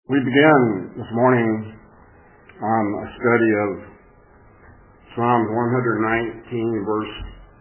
We began this morning on a study of Psalms 119, verse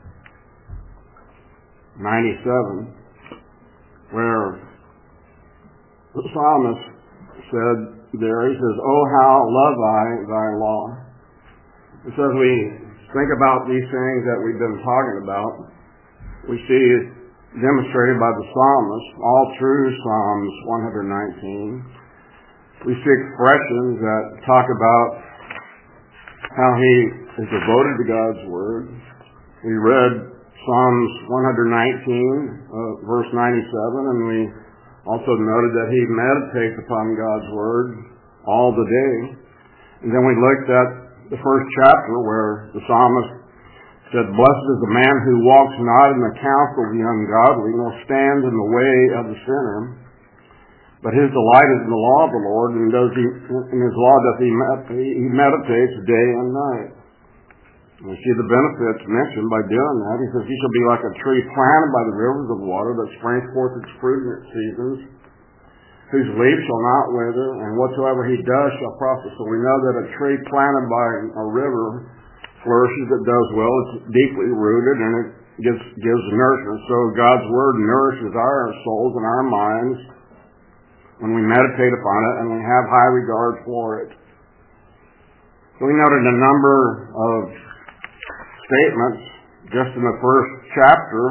97, where the psalmist said there, he says, "Oh, how love I thy law." And so as we think about these things that we've been talking about, we see it demonstrated by the psalmist all through Psalms 119. We see expressions that talk about how he is devoted to God's Word. We read Psalms 119, verse 97, and we also noted that he meditates upon God's Word all the day. And then we looked at the first chapter where the psalmist said, "Blessed is the man who walks not in the counsel of the ungodly, nor stands in the way of the sinner. But his delight is in the law of the Lord, and in his law doth he meditates day and night." We see the benefits mentioned by doing that. He says, "He shall be like a tree planted by the rivers of water that springs forth its fruit in its seasons, whose leaf shall not wither, and whatsoever he does shall prosper." So we know that a tree planted by a river flourishes, it does well, it's deeply rooted, and it gives nourishment. So God's Word nourishes our souls and our minds when we meditate upon it and we have high regard for it. So we noted a number of statements just in the first chapter,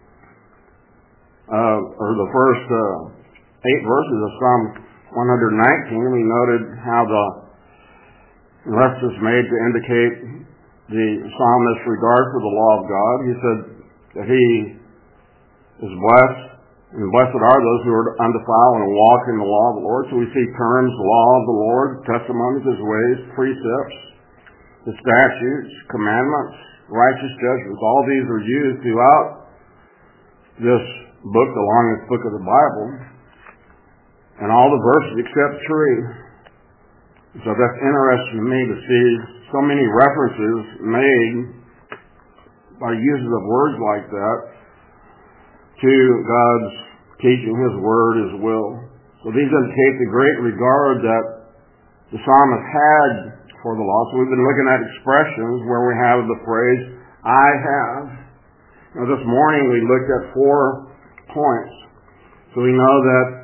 or the first 8 verses of Psalm 119. We noted how the reference is made to indicate the psalmist's regard for the law of God. He said that he is blessed, and blessed are those who are undefiled and walk in the law of the Lord. So we see terms, law of the Lord, testimonies, his ways, precepts, the statutes, commandments, righteous judgments. All these are used throughout this book, the longest book of the Bible, and all the verses except 3. So that's interesting to me to see so many references made by uses of words like that to God's teaching, His Word, His will. So these indicate the great regard that the psalmist had for the law. So we've been looking at expressions where we have the phrase, "I have." Now this morning we looked at 4 points. So we know that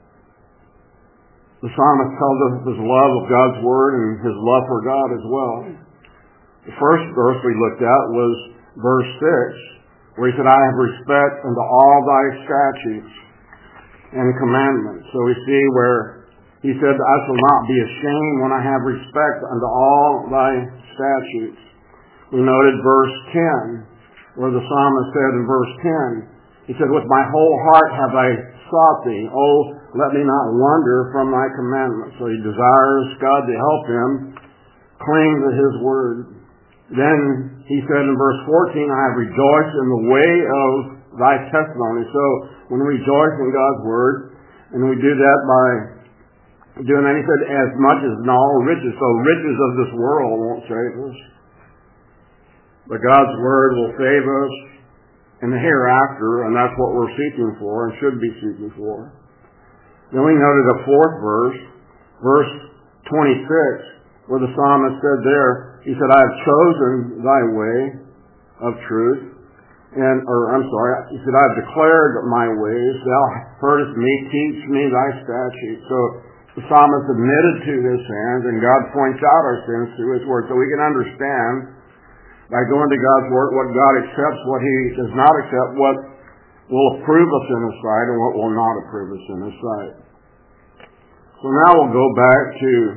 the psalmist tells us his love of God's Word and his love for God as well. The first verse we looked at was verse 6, where he said, "I have respect unto all thy statutes and commandments." So we see where he said, "I shall not be ashamed when I have respect unto all thy statutes." We noted verse 10, where the psalmist said in verse 10, he said, "With my whole heart have I sought thee. Oh, let me not wander from thy commandments." So he desires God to help him cling to his Word. Then he said in verse 14, "I have rejoiced in the way of thy testimony." So when we rejoice in God's Word, and we do that by doing that, he said, "as much as in all riches." So riches of this world won't save us, but God's Word will save us in the hereafter, and that's what we're seeking for and should be seeking for. Then we noted a 4th verse, verse 26, where the psalmist said there, he said, "I have chosen thy way of truth." He said, "I have declared my ways. Thou heardest me, teach me thy statutes." So the psalmist admitted to his sins, and God points out our sins through His Word. So we can understand by going to God's Word what God accepts, what He does not accept, what will approve us in His sight, and what will not approve us in His sight. So now we'll go back to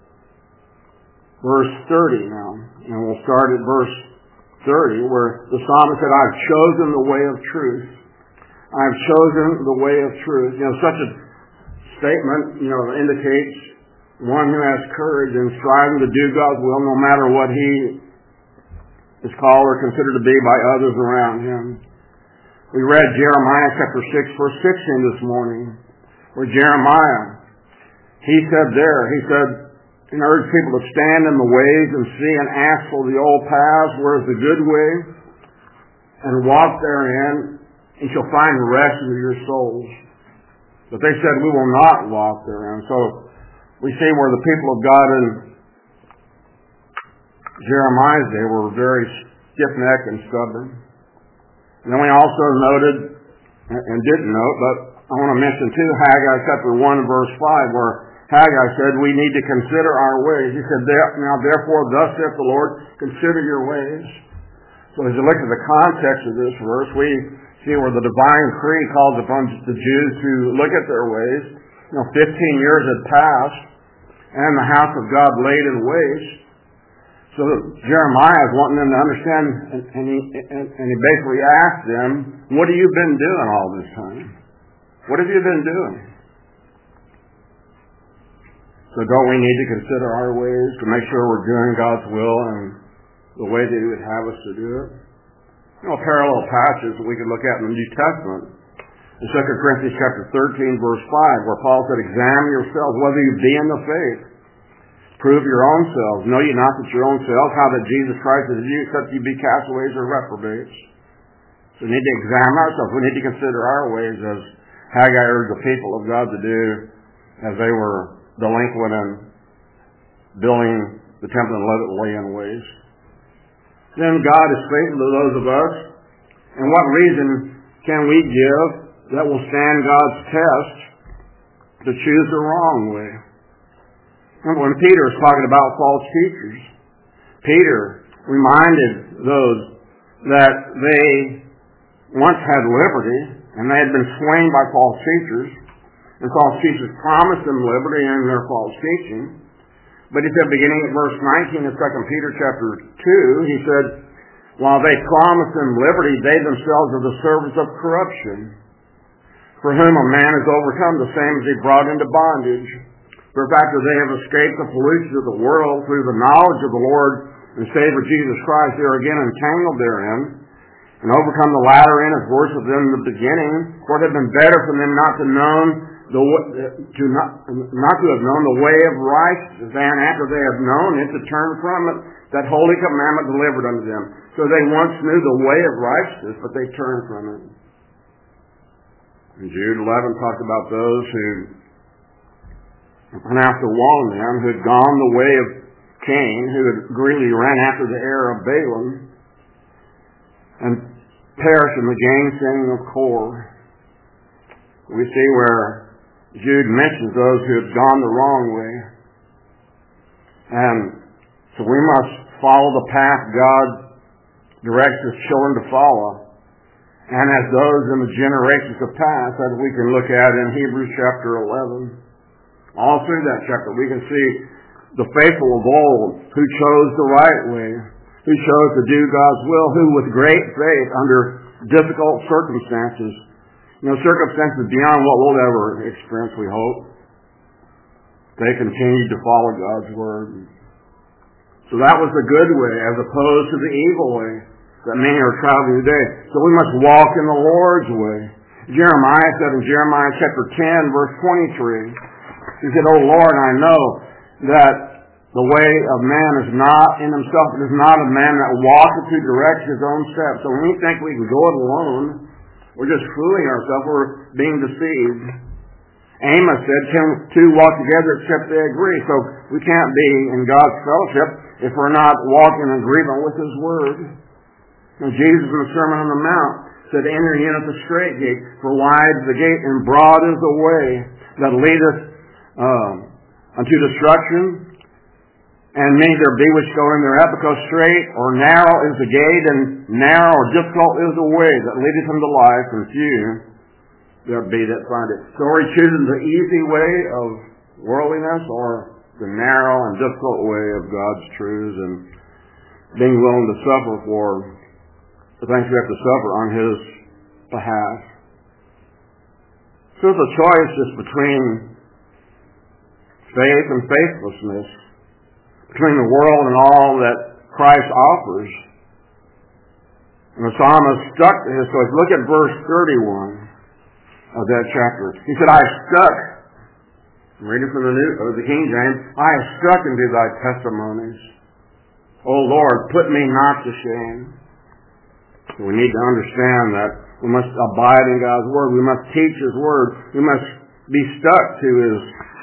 verse 30 now, and we'll start at verse 30, where the psalmist said, "I have chosen the way of truth." I have chosen the way of truth. Such a statement, indicates one who has courage in striving to do God's will, no matter what he is called or considered to be by others around him. We read Jeremiah chapter 6, verse 16 this morning, where Jeremiah, he said, and urge people to stand in the ways and see and ask for the old paths, where is the good way, and walk therein, and shall find rest for your souls. But they said, "We will not walk therein." So we see where the people of God in Jeremiah's day were very stiff-necked and stubborn. And then we also noted, and didn't note, but I want to mention too, Haggai chapter 1 verse 5, where Haggai said we need to consider our ways. He said, now therefore, thus saith the Lord, consider your ways. So as you look at the context of this verse, we see where the divine decree calls upon the Jews to look at their ways. 15 years had passed, and the house of God laid in waste. So Jeremiah is wanting them to understand, and he basically asked them, what have you been doing all this time? What have you been doing? So don't we need to consider our ways to make sure we're doing God's will and the way that He would have us to do it? A parallel passage that we could look at in the New Testament. In 2 Corinthians chapter 13, verse 5, where Paul said, examine yourselves whether you be in the faith. Prove your own selves. Know ye not that your own selves, how that Jesus Christ is in you, except ye be castaways or reprobates. So we need to examine ourselves. We need to consider our ways, as Haggai urged the people of God to do as they were delinquent in building the temple and let it lay in waste. Then God is faithful to those of us. And what reason can we give that will stand God's test to choose the wrong way? Remember when Peter was talking about false teachers, Peter reminded those that they once had liberty and they had been slain by false teachers, and false teachers promised them liberty in their false teaching. But he said, beginning at verse 19 of 2 Peter chapter 2, he said, while they promised them liberty, they themselves are the servants of corruption, for whom a man is overcome, the same as he brought into bondage. For the fact that they have escaped the pollution of the world through the knowledge of the Lord and Savior Jesus Christ, they are again entangled therein, and overcome the latter end as worse than the beginning. For it had been better for them not to have known the way of righteousness, than after they have known it, to turn from it, that holy commandment delivered unto them. So they once knew the way of righteousness, but they turned from it. And Jude 11 talked about those who pronounced a woe on them, who had gone the way of Cain, who had greedily ran after the heir of Balaam, and perished in the gainsaying of Kor. We see where Jude mentions those who had gone the wrong way. And so we must follow the path God directs His children to follow. And as those in the generations have passed, as we can look at in Hebrews chapter 11, all through that chapter we can see the faithful of old who chose the right way, who chose to do God's will, who with great faith under difficult circumstances, circumstances beyond what we'll ever experience, we hope, they continued to follow God's word. So that was the good way, as opposed to the evil way that many are traveling today. So we must walk in the Lord's way. Jeremiah said in Jeremiah chapter 10, verse 23, he said, O Lord, I know that the way of man is not in himself. It is not a man that walketh who directs his own steps. So when we think we can go it alone, we're just fooling ourselves. We're being deceived. Amos said, can two walk together except they agree? So we can't be in God's fellowship if we're not walking in agreement with His Word. And Jesus in the Sermon on the Mount said, enter in at the straight gate, for wide is the gate and broad is the way that leadeth unto destruction. And many there be which go in thereat, because straight or narrow is the gate, and narrow or difficult is the way that leadeth unto life, and few there be that find it. So are we choosing the easy way of worldliness, or the narrow and difficult way of God's truths, and being willing to suffer for the things we have to suffer on His behalf? So it's a choice just between faith and faithlessness, between the world and all that Christ offers. And the psalmist stuck to his choice. Look at verse 31 of that chapter. He said, I stuck, I'm reading from the King James, I have stuck into thy testimonies. O Lord, put me not to shame. So we need to understand that we must abide in God's Word. We must teach His Word. We must be stuck to His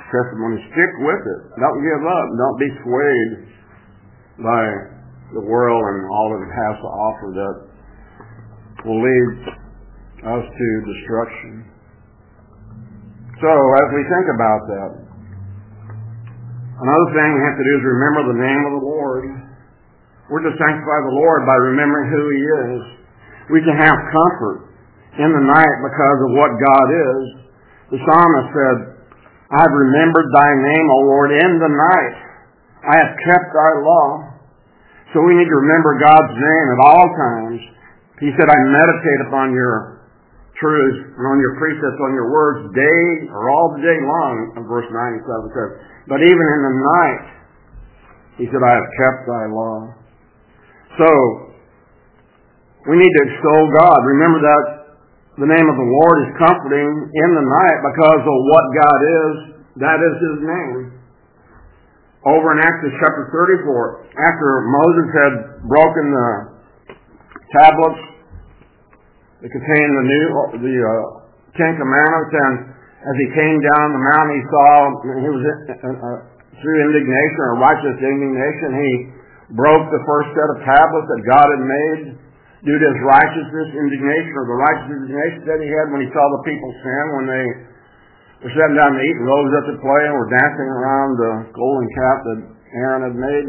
testimony. Stick with it. Don't give up. Don't be swayed by the world and all that it has to offer that will lead us to destruction. So, as we think about that, another thing we have to do is remember the name of the Lord. We're to sanctify the Lord by remembering who He is. We can have comfort in the night because of what God is. The psalmist said, I have remembered thy name, O Lord, in the night. I have kept thy law. So we need to remember God's name at all times. He said, I meditate upon your truths and on your precepts, on your words, day or all the day long, verse 97 says. But even in the night, he said, I have kept thy law. So, we need to extol God. Remember that the name of the Lord is comforting in the night because of what God is. That is His name. Over in Exodus chapter 34, after Moses had broken the tablets that contained the Ten Commandments, and as he came down the mountain, he saw, he was through indignation or righteous indignation, he broke the first set of tablets that God had made due to his righteousness indignation, or the righteous indignation that he had when he saw the people sin, when they were sitting down to eat and rose up to play and were dancing around the golden calf that Aaron had made.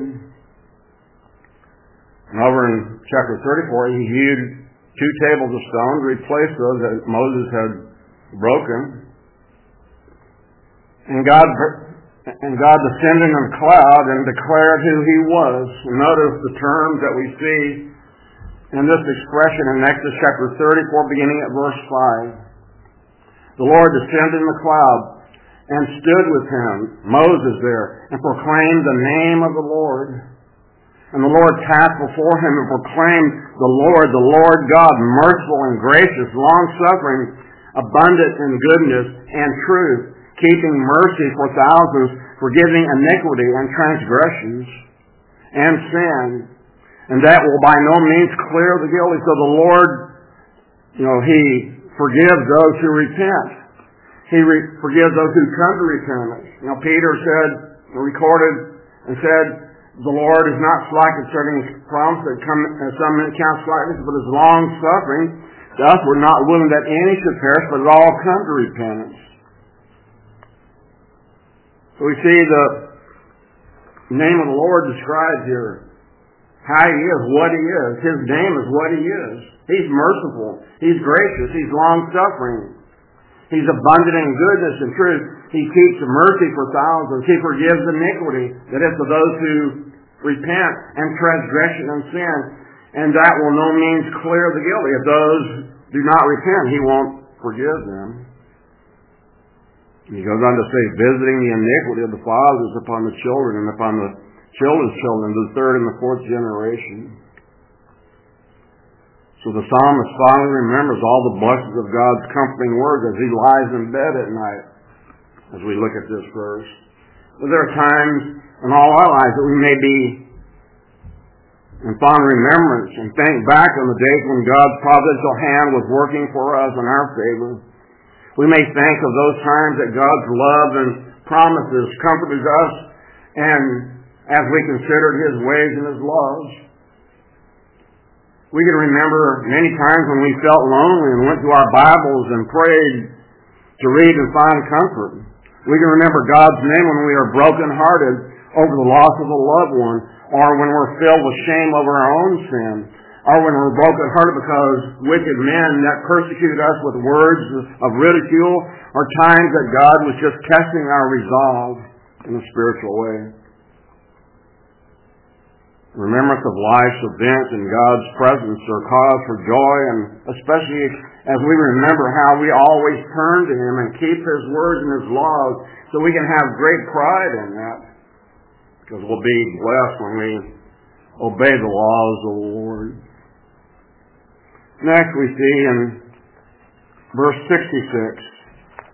And over in chapter 34, he hewed 2 tables of stone to replace those that Moses had broken. And God descended in a cloud and declared who He was. And notice the terms that we see in this expression in Exodus chapter 34, beginning at verse 5. The Lord descended in the cloud and stood with him, Moses there, and proclaimed the name of the Lord. And the Lord passed before him and proclaimed the Lord God, merciful and gracious, long-suffering, abundant in goodness and truth, keeping mercy for thousands, forgiving iniquity and transgressions and sin. And that will by no means clear the guilty. So the Lord, He forgives those who repent. He forgives those who come to repentance. Peter recorded and said, the Lord is not slack concerning His promise, that some men count slackness, but is long-suffering. Thus we're not willing that any should perish, but that all come to repentance. So we see the name of the Lord described here. How He is, what He is. His name is what He is. He's merciful. He's gracious. He's long-suffering. He's abundant in goodness and truth. He keeps mercy for thousands. He forgives iniquity, that is, to those who repent, and transgression and sin. And that will no means clear the guilty. If those do not repent, He won't forgive them. He goes on to say, visiting the iniquity of the fathers upon the children and upon the children's children, the 3rd and the 4th generation. So the psalmist finally remembers all the blessings of God's comforting words as he lies in bed at night, as we look at this verse. But there are times in all our lives that we may be in fond remembrance and think back on the days when God's providential hand was working for us in our favor. We may think of those times that God's love and promises comforted us, and as we considered His ways and His laws. We can remember many times when we felt lonely and went to our Bibles and prayed to read and find comfort. We can remember God's name when we are brokenhearted over the loss of a loved one, or when we're filled with shame over our own sin, or when we're brokenhearted because wicked men that persecute us with words of ridicule, or times that God was just testing our resolve in a spiritual way. Remembrance of life's events in God's presence are cause for joy, and especially as we remember how we always turn to Him and keep His words and His laws, so we can have great pride in that, because we'll be blessed when we obey the laws of the Lord. Next we see in verse 66,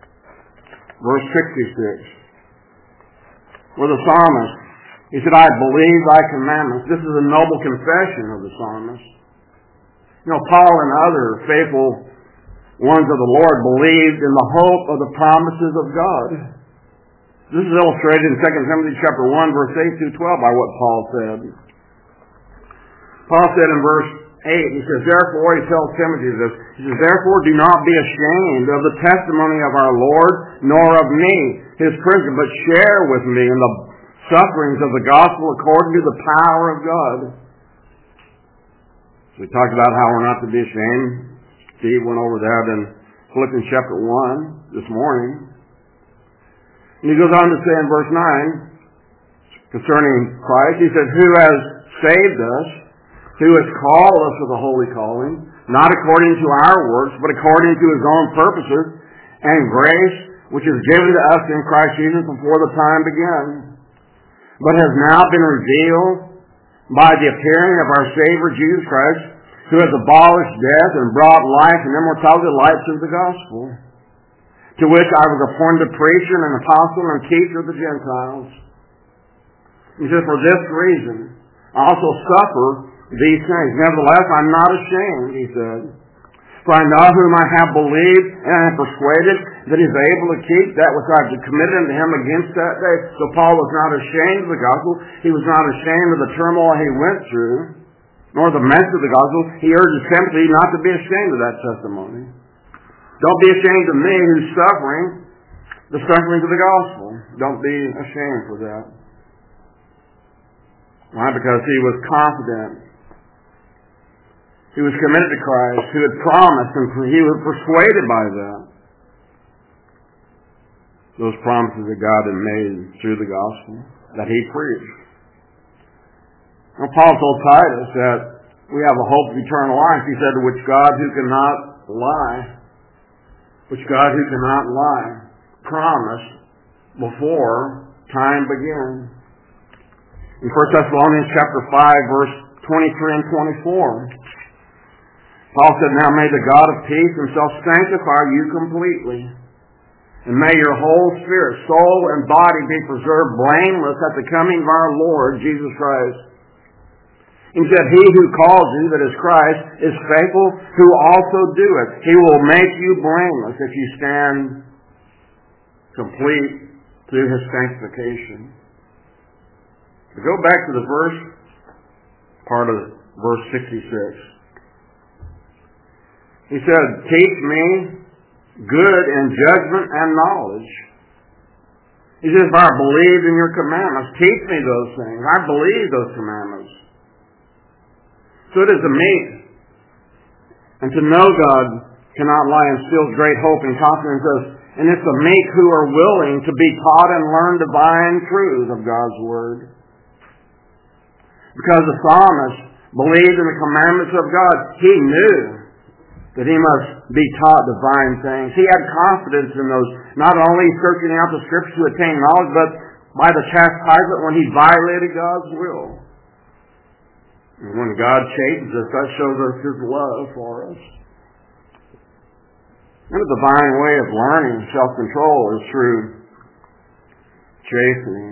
where the psalmist, he said, I believe thy commandments. This is a noble confession of the psalmist. Paul and other faithful ones of the Lord believed in the hope of the promises of God. This is illustrated in 2 Timothy chapter 1, verse 8 through 12 by what Paul said. Paul said in verse 8, he says, therefore, he tells Timothy this, he says, therefore do not be ashamed of the testimony of our Lord, nor of me, his prisoner, but share with me in the sufferings of the gospel according to the power of God. So we talked about how we're not to be ashamed. Steve went over that in Philippians chapter 1 this morning. And he goes on to say in verse 9, concerning Christ, he says, who has saved us, who has called us with a holy calling, not according to our works, but according to his own purposes and grace, which is given to us in Christ Jesus before the time began, but has now been revealed by the appearing of our Savior Jesus Christ, who has abolished death and brought life and immortality to light through the gospel, to which I was appointed a preacher and an apostle and teacher of the Gentiles. He says, for this reason, I also suffer these things. Nevertheless, I'm not ashamed, he said. For I know whom I have believed, and I am persuaded that he is able to keep that which I have committed unto him against that day. So Paul was not ashamed of the gospel. He was not ashamed of the turmoil he went through, nor the message of the gospel. He urges Timothy not to be ashamed of that testimony. Don't be ashamed of me who's suffering the sufferings of the gospel. Don't be ashamed for that. Why? Because he was confident. He was committed to Christ, who had promised, and he was persuaded by that. Those promises that God had made through the gospel that he preached. Now, Paul told Titus that we have a hope of eternal life. He said, which God who cannot lie, promised before time began. In 1 Thessalonians chapter 5, verse 23 and 24, Paul said, now may the God of peace himself sanctify you completely, and may your whole spirit, soul, and body be preserved blameless at the coming of our Lord Jesus Christ. He said, he who calls you, that is Christ, is faithful, who also doeth. He will make you blameless if you stand complete through his sanctification. To go back to the verse, part of verse 66. He said, teach me good in judgment and knowledge. He says, if I believe in your commandments, teach me those things. I believe those commandments. So it is to meet and to know God cannot lie instills great hope and confidence us. And it's the meek who are willing to be taught and learn divine truths of God's Word. Because the psalmist believed in the commandments of God, he knew that he must be taught divine things. He had confidence in those, not only searching out the Scriptures to attain knowledge, but by the chastisement when he violated God's will. And when God chastens us, that shows us his love for us. And a divine way of learning self-control is through chastening.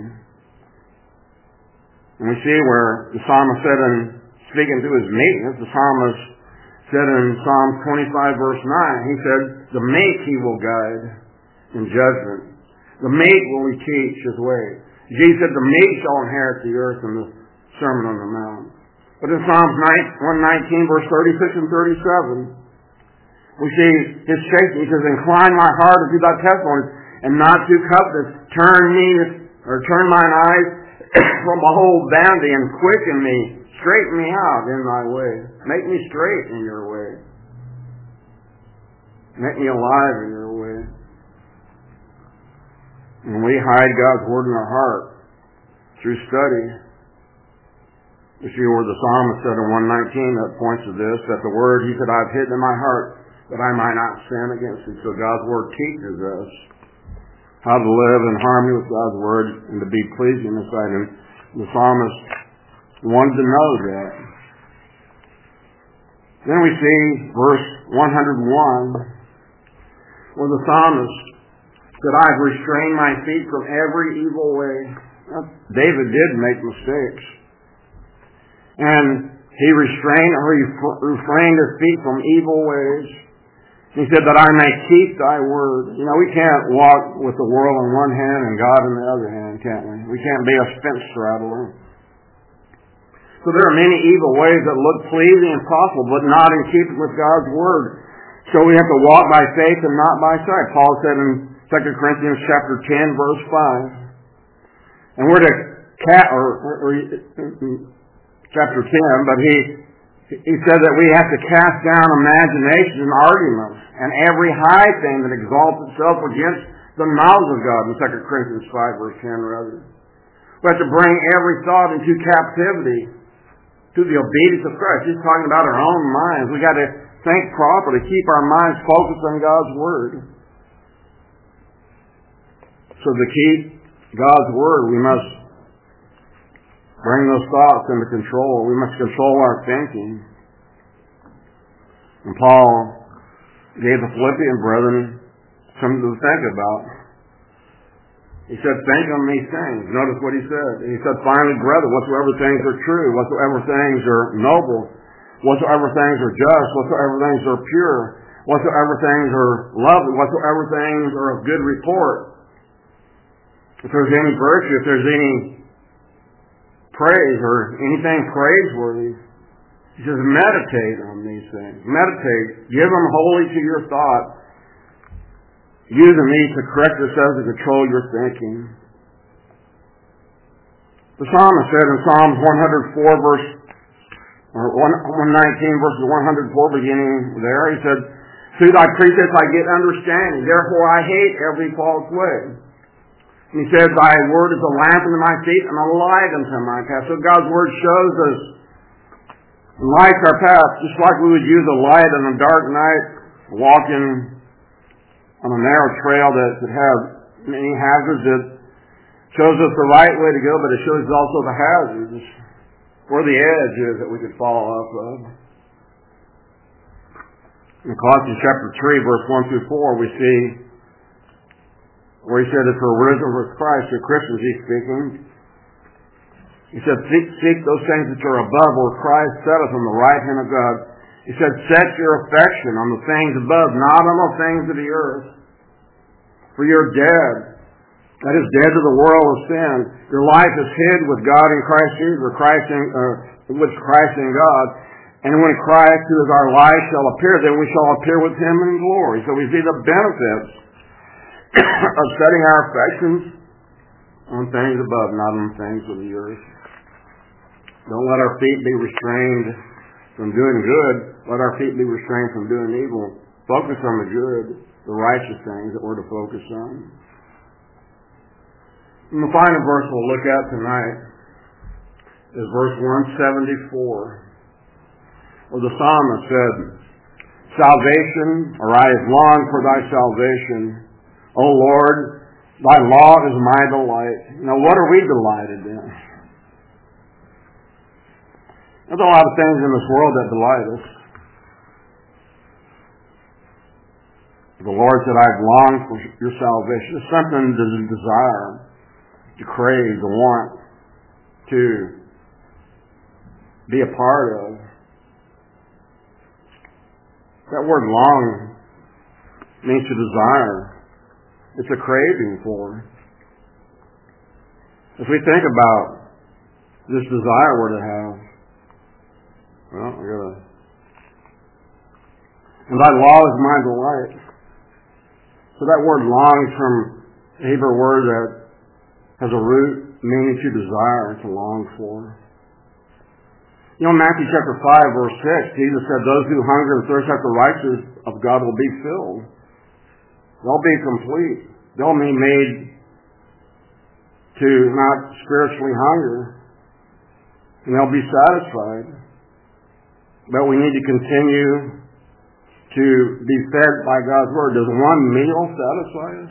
And we see where the psalmist said in speaking to his meekness, the psalmist said in Psalm 25 verse 9, he said, the meek he will guide in judgment. The meek will he teach his way. Jesus said, the meek shall inherit the earth in the Sermon on the Mount. But in Psalms 119 verse 36 and 37, we see his chastening. He says, incline my heart unto thy testimonies, and not to covetousness. Turn mine eyes from behold vanity, and quicken me, straighten me out in thy way. Make me straight in your way. Make me alive in your way. When we hide God's Word in our heart through study, we see where the psalmist said in 119 that points to this, that the Word, he said, I've hidden in my heart that I might not sin against him. So God's Word teaches us how to live in harmony with God's Word and to be pleasing in His sight. And the psalmist wanted to know that. Then we see verse 101, where the psalmist said, I've restrained my feet from every evil way. Now, David did make mistakes. And he refrained his feet from evil ways. He said that I may keep thy word. We can't walk with the world in one hand and God in the other hand, can't we? We can't be a fence straddler. So there are many evil ways that look pleasing and profitable, but not in keeping with God's word. So we have to walk by faith and not by sight. Paul said in 2 Corinthians chapter 10, verse 5. And we're to chapter 10, but he said that we have to cast down imaginations and arguments and every high thing that exalts itself against the knowledge of God, in 2 Corinthians 5, verse 10, rather. We have to bring every thought into captivity to the obedience of Christ. He's talking about our own minds. We got to think properly, keep our minds focused on God's Word. So to keep God's Word, we must bring those thoughts into control. We must control our thinking. And Paul gave the Philippian brethren something to think about. He said, think on these things. Notice what he said. He said, finally, brethren, whatsoever things are true, whatsoever things are noble, whatsoever things are just, whatsoever things are pure, whatsoever things are lovely, whatsoever things are of good report. If there's any virtue, if there's any praise or anything praiseworthy, he says, meditate on these things. Meditate. Give them wholly to your thought. Using these to correct yourselves and control your thinking. The psalmist said in Psalms 104 verse, or 119 verses 104 beginning there, he said, through thy precepts I get understanding, therefore I hate every false way. And he says, thy word is a lamp unto my feet and a light unto my path. So God's word shows us and lights our path, just like we would use a light on a dark night, walking on a narrow trail that could have many hazards. It shows us the right way to go, but it shows us also the hazards, where the edge is that we could fall off of. In Colossians chapter 3, verse 1 through 4, we see where he said, if we're risen with Christ, you're Christians, he's speaking. He said, seek those things which are above, where Christ sitteth on the right hand of God. He said, set your affection on the things above, not on the things of the earth. For you're dead. That is, dead to the world of sin. Your life is hid with God in Christ Jesus, or with Christ in God. And when Christ, who is our life, shall appear, then we shall appear with him in glory. So we see the benefits of setting our affections on things above, not on things of the earth. Don't let our feet be restrained from doing good. Let our feet be restrained from doing evil. Focus on the good, the righteous things that we're to focus on. And the final verse we'll look at tonight is verse 174, where the psalmist said, salvation, or I have longed for thy salvation. O Lord, thy law is my delight. Now what are we delighted in? There's a lot of things in this world that delight us. The Lord said, I've longed for your salvation. It's something to desire, to crave, to want, to be a part of. That word long means to desire. It's a craving for. If we think about this desire we're to have, well, and thy law is my delight. So that word longs from a Hebrew word that has a root meaning to desire, to long for. Matthew chapter 5, verse 6, Jesus said, those who hunger and thirst after righteousness of God will be filled. They'll be complete. They'll be made to not spiritually hunger. And they'll be satisfied. But we need to continue to be fed by God's Word. Does one meal satisfy us?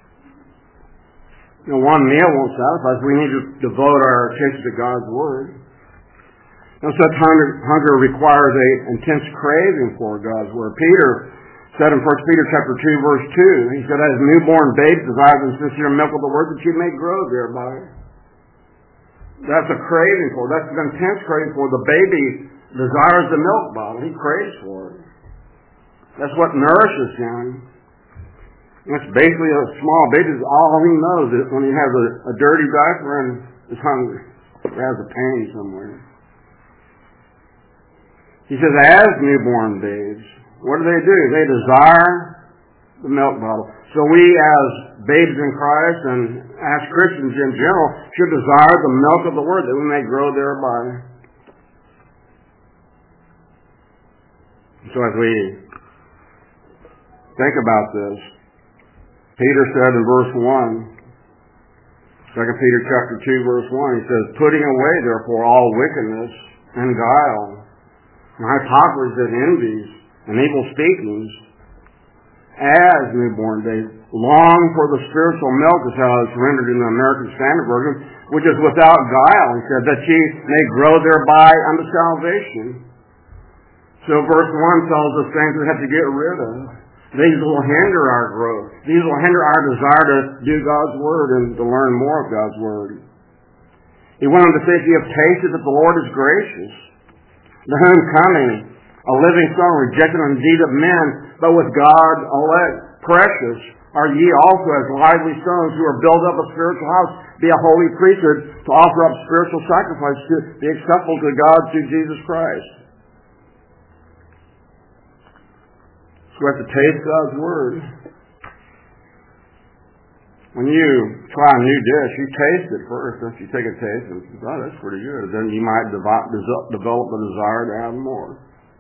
One meal won't satisfy us. We need to devote our attention to God's Word. Such hunger requires an intense craving for God's Word. Peter said in 1 Peter chapter 2, verse 2, he said, as newborn babes desire the sincere milk of the Word, that you may grow thereby. That's a craving for. That's an intense craving for. The baby desires the milk bottle. He craves for it. That's what nourishes him. And it's basically a small baby. All he knows is when he has a dirty diaper and is hungry, or has a pain somewhere. He says, as newborn babes, what do? They desire the milk bottle. So we as babes in Christ and as Christians in general should desire the milk of the Word that we may grow thereby. So as we think about this, Peter said in verse 1, 2 Peter chapter 2 verse 1, he says, putting away therefore all wickedness and guile, and hypocrisy and envies and evil speakings, as newborn babes, long for the spiritual milk, is how it's rendered in the American Standard Version, which is without guile. He said that ye may grow thereby unto salvation. So verse 1 tells us things we have to get rid of. These will hinder our growth. These will hinder our desire to do God's Word and to learn more of God's Word. He went on to say, if ye have tasted that the Lord is gracious, to whom coming, a living stone, rejected indeed of men, but with God elect, precious, are ye also as lively stones who are built up a spiritual house, be a holy priesthood, to offer up spiritual sacrifice to be acceptable to God through Jesus Christ. So we have to taste God's Word. When you try a new dish, you taste it first. If you take a taste and say, oh, that's pretty good, then you might develop the desire to have more.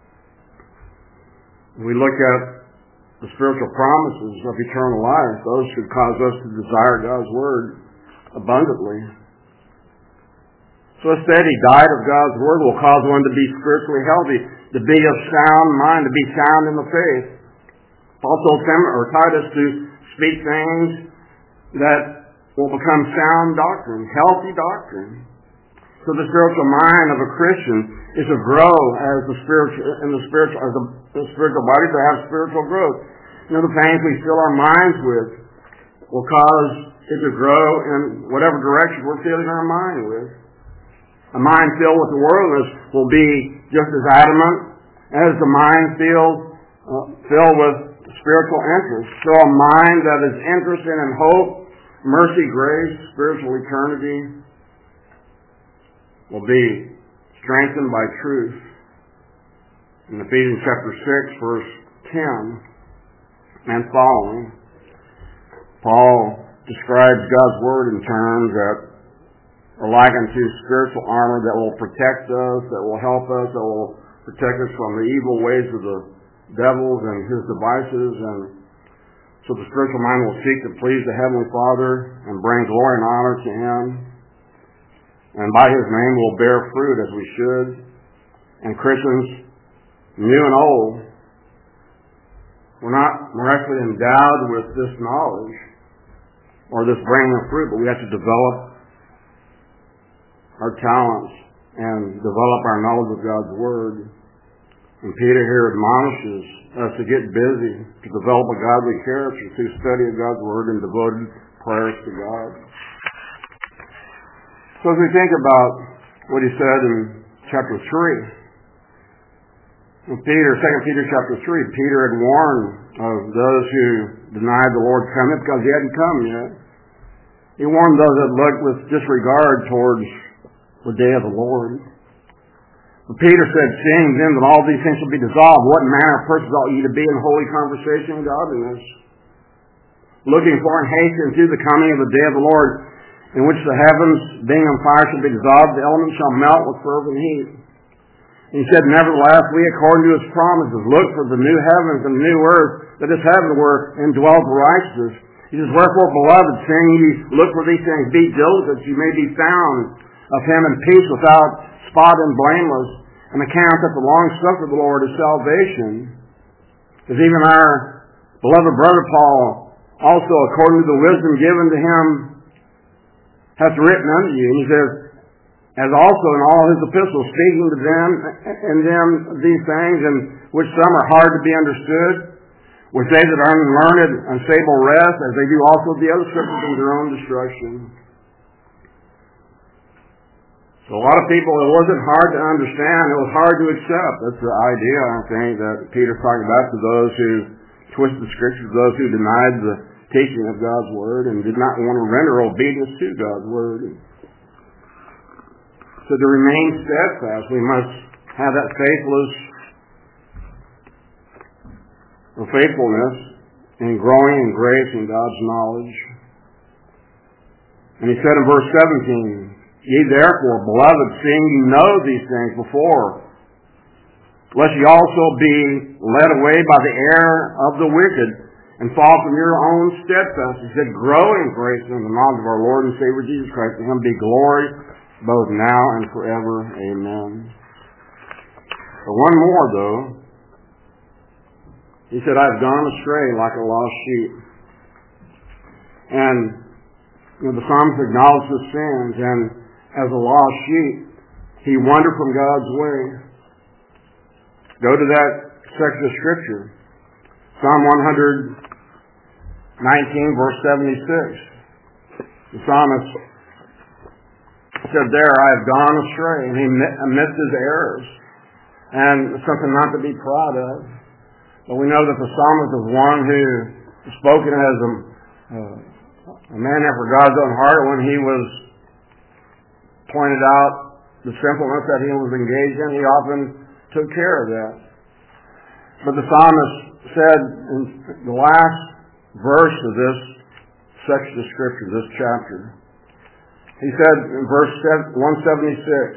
We look at the spiritual promises of eternal life. Those should cause us to desire God's Word abundantly. So a steady diet of God's Word will cause one to be spiritually healthy, to be of sound mind, to be sound in the faith. Paul told Titus to speak things that will become sound doctrine, healthy doctrine. So the spiritual mind of a Christian is to grow as the spiritual body to have spiritual growth. You know, the things we fill our minds with will cause it to grow in whatever direction we're filling our mind with. A mind filled with the worldliness will be just as adamant as the mind filled with spiritual interest. So a mind that is interested in hope, mercy, grace, spiritual eternity will be strengthened by truth. In Ephesians chapter 6, verse 10 and following, Paul describes God's Word in terms that are likened to spiritual armor that will protect us, that will help us, that will protect us from the evil ways of the devils and his devices. And so the spiritual mind will seek to please the Heavenly Father and bring glory and honor to Him. And by His name we'll bear fruit as we should. And Christians, new and old, we're not miraculously endowed with this knowledge or this bringing of fruit, but we have to develop our talents and develop our knowledge of God's Word. And Peter here admonishes us to get busy, to develop a godly character through study of God's Word and devoted prayers to God. So as we think about what he said in chapter 3, in 2 Peter chapter 3, Peter had warned of those who denied the Lord's coming because He hadn't come yet. He warned those that looked with disregard towards the day of the Lord. But Peter said, seeing then that all these things shall be dissolved, what manner of persons ought ye to be in holy conversation and godliness, looking for and hastening to the coming of the day of the Lord, in which the heavens, being on fire, shall be dissolved, the elements shall melt with fervent heat. And he said, nevertheless, we, according to His promises, look for the new heavens and new earth, that is heaven where indwells righteousness. He says, wherefore, beloved, seeing ye look for these things, be diligent, that you may be found of Him in peace, without spot and blameless, and account that the long suffering of the Lord is salvation. As even our beloved brother Paul, also according to the wisdom given to him, hath written unto you. And he says, as also in all his epistles, speaking to them and them these things, and which some are hard to be understood, which they that are unlearned unstable rest, as they do also the other scriptures in their own destruction. So a lot of people, it wasn't hard to understand. It was hard to accept. That's the idea, I think, that Peter's talking about to those who twisted the Scriptures, those who denied the teaching of God's Word and did not want to render obedience to God's Word. So to remain steadfast, we must have that faithfulness in growing in grace and God's knowledge. And he said in verse 17, "Ye therefore, beloved, seeing you know these things before, lest ye also be led away by the error of the wicked, and fall from your own steadfastness." He said, "Grow in grace and the knowledge of our Lord and Savior Jesus Christ. To him be glory both now and forever. Amen." But one more, though. He said, "I've gone astray like a lost sheep." And the psalmist acknowledged his sins, and as a lost sheep, he wandered from God's way. Go to that section of Scripture. Psalm 119, verse 76. The psalmist said there, "I have gone astray," and he admits his errors. And it's something not to be proud of. But we know that the psalmist is one who was spoken as a man after God's own heart when he was pointed out the sinfulness that he was engaged in. He often took care of that. But the psalmist said in the last verse of this section of Scripture, this chapter, he said in verse 176,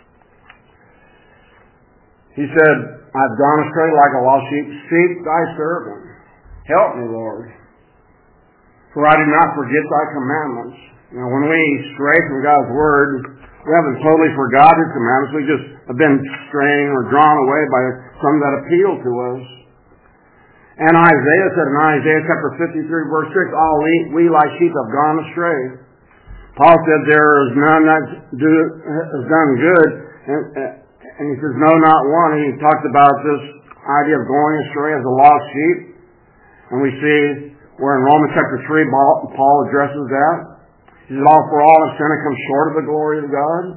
he said, "I've gone astray like a lost sheep. Seek thy servant. Help me, Lord. For I do not forget thy commandments." You know, when we stray from God's Word, we haven't totally forgotten His commandments. We just have been straying or drawn away by some that appeal to us. And Isaiah said in Isaiah chapter 53, verse 6, "All we like sheep have gone astray." Paul said, "There is none that has done good." And he says, "No, not one." He talked about this idea of going astray as a lost sheep. And we see where in Romans chapter 3, Paul addresses that. He says, "All for all have sinned and come short of the glory of God."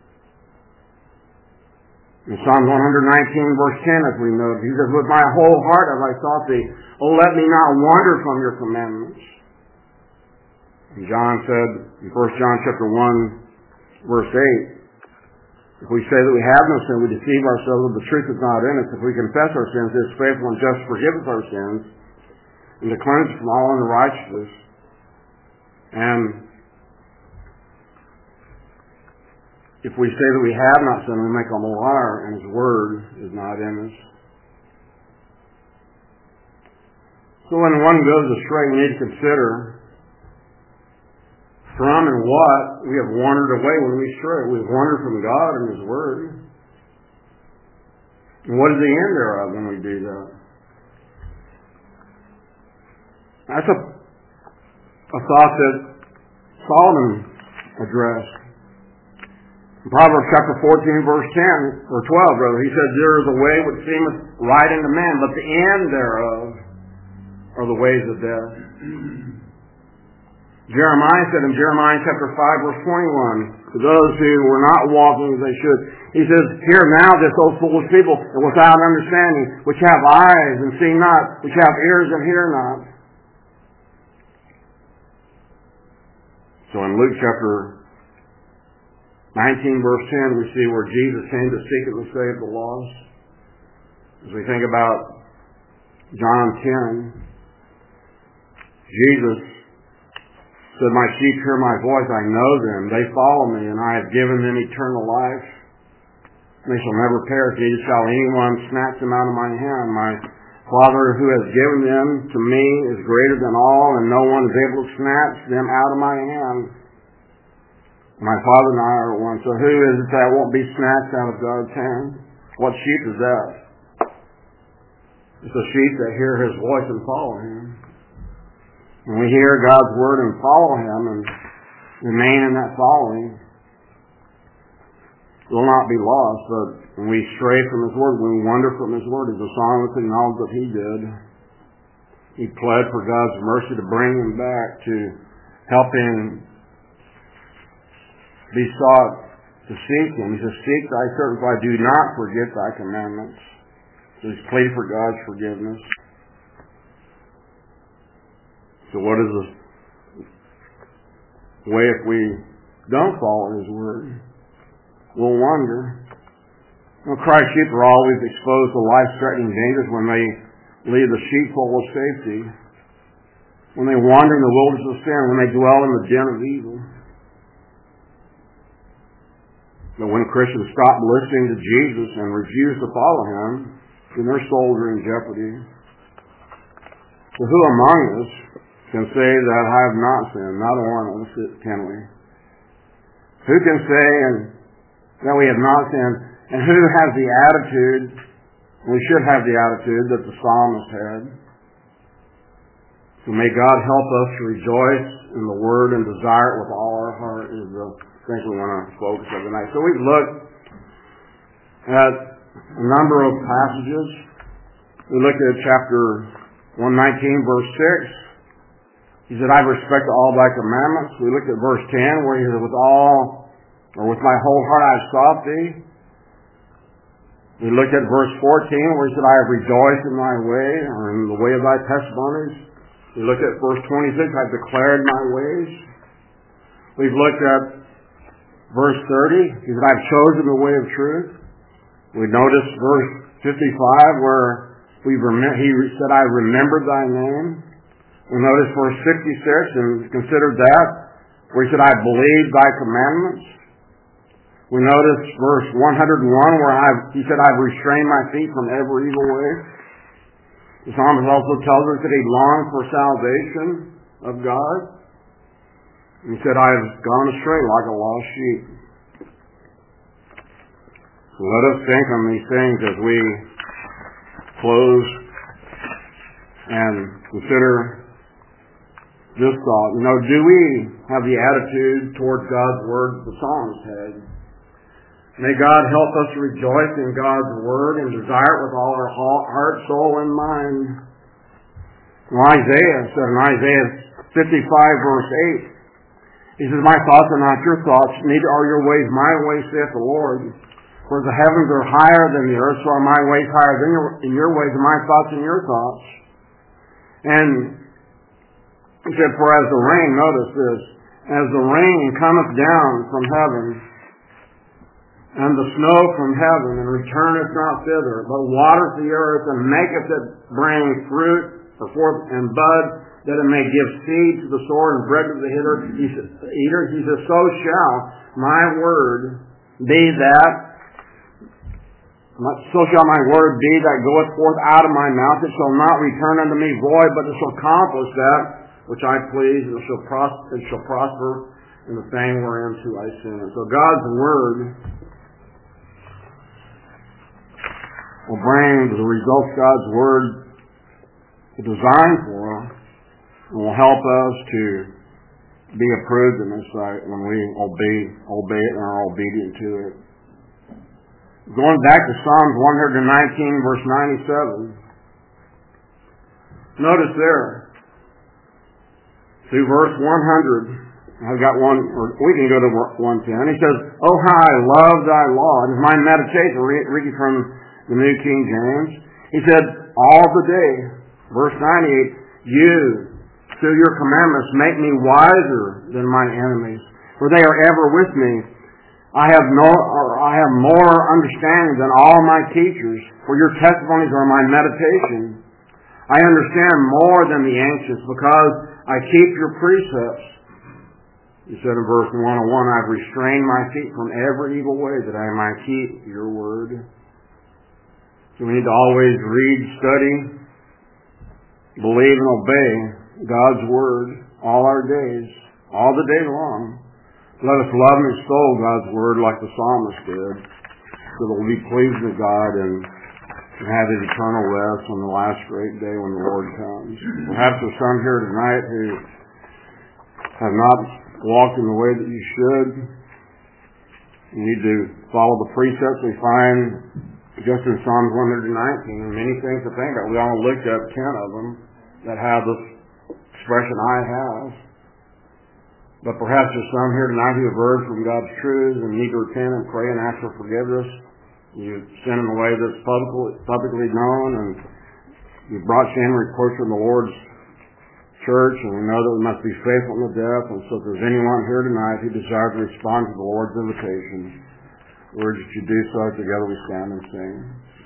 In Psalm 119, verse 10, as we know, he says, "With my whole heart have I sought thee. O let me not wander from your commandments." And John said in 1 John chapter 1, verse 8, "If we say that we have no sin, we deceive ourselves, and the truth is not in us. If we confess our sins, He is faithful and just to forgive us our sins and to cleanse us from all unrighteousness." And if we say that we have not sinned, we make Him a liar, and His Word is not in us. So when one goes astray, we need to consider from and what we have wandered away when we stray. We've wandered from God and His Word. And what is the end thereof when we do that? That's a thought that Solomon addressed. In Proverbs chapter 14, verse 10, or 12, rather, he said, "There is a way which seemeth right unto man, but the end thereof are the ways of death." Jeremiah said in Jeremiah chapter 5, verse 21, to those who were not walking as they should, he says, "Hear now this, O foolish people, and without understanding, which have eyes and see not, which have ears and hear not." So in Luke chapter 19, verse 10, we see where Jesus came to seek and to save the lost. As we think about John 10, Jesus said, "My sheep hear my voice, I know them, they follow me, and I have given them eternal life. They shall never perish, neither shall anyone snatch them out of my hand. My Father who has given them to me is greater than all, and no one is able to snatch them out of my hand. My Father and I are one." So who is it that won't be snatched out of God's hand? What sheep is that? It's a sheep that hear His voice and follow Him. When we hear God's Word and follow Him and remain in that following, we'll not be lost. But when we stray from His Word, when we wander from His Word, as the psalmist acknowledged that he did, he pled for God's mercy to bring him back, to help him be sought to seek Him. He says, seek thy servant, for I do not forget thy commandments. So he's pleading for God's forgiveness. So what is the way if we don't follow His word? We'll wonder. Christ's sheep are always exposed to life-threatening dangers when they leave the sheepfold of safety, when they wander in the wilderness of sin, when they dwell in the den of evil. But when Christians stop listening to Jesus and refuse to follow Him, then their souls are in jeopardy. So who among us can say that I have not sinned? Not one of us, can we? Who can say that we have not sinned? And who has the attitude, we should have the attitude that the psalmist had? So may God help us to rejoice in the Word and desire it with all our heart is the thing we want to focus on tonight. So we've looked at a number of passages. We looked at chapter 119, verse 6. He said, I respect all thy commandments. We looked at verse 10, where he said, with my whole heart I have sought thee. We looked at verse 14, where he said, I have rejoiced in thy way, or in the way of thy testimonies. We looked at verse 26, I've declared my ways. We've looked at verse 30, he said, I've chosen the way of truth. We noticed verse 55, where he said, I remembered thy name. We noticed verse 66 and considered that, where he said, I believed thy commandments. We noticed verse 101, where he said, I've restrained my feet from every evil way. The psalmist also tells us that he longed for salvation of God. He said, I have gone astray like a lost sheep. So let us think on these things as we close and consider this thought. Do we have the attitude towards God's Word that the psalmist had? May God help us to rejoice in God's Word and desire it with all our heart, soul, and mind. Isaiah said in Isaiah 55, verse 8, he says, my thoughts are not your thoughts, neither are your ways my ways, saith the Lord. For the heavens are higher than the earth, so are my ways higher than your ways, and my thoughts than your thoughts. And he said, for as the rain, notice this, as the rain cometh down from heaven, and the snow from heaven, and returneth not thither, but watereth the earth, and maketh it bring fruit, and bud, that it may give seed to the sower, and bread to the eater. He says, so shall my word be that, so shall my word be that goeth forth out of my mouth. It shall not return unto me void, but it shall accomplish that which I please, and it shall prosper in the thing whereunto I send it. So God's word will bring the results God's word is designed for, and will help us to be approved in His sight when we obey it and are obedient to it. Going back to Psalms 119, verse 97. Notice there, through verse 100, I've got one, or we can go to 110. He says, oh, how I love thy law. And my meditation, reading from the New King James, he said, all the day, verse 98, you, through your commandments, make me wiser than my enemies, for they are ever with me. I have more understanding than all my teachers, for your testimonies are my meditation. I understand more than the ancients, because I keep your precepts. He said in verse 101, I've restrained my feet from every evil way, that I might keep your word. So we need to always read, study, believe, and obey God's word all our days, all the day long. Let us love and extol God's word like the psalmist did, so that we'll be pleased with God and have His eternal rest on the last great day when the Lord comes. Perhaps there's some here tonight who have not walked in the way that you should. You need to follow the precepts we find just in Psalms 119. Many things to think about. We only looked at 10 of them that have this expression, I have. But perhaps there's some here tonight who have heard from God's truth and need to repent and pray and ask for forgiveness. You've sinned in a way that's publicly known, and you've brought shame and reproach from the Lord's church, and we know that we must be faithful in the death. And so if there's anyone here tonight who desires to respond to the Lord's invitation, we urge that you do so. Together we stand and sing.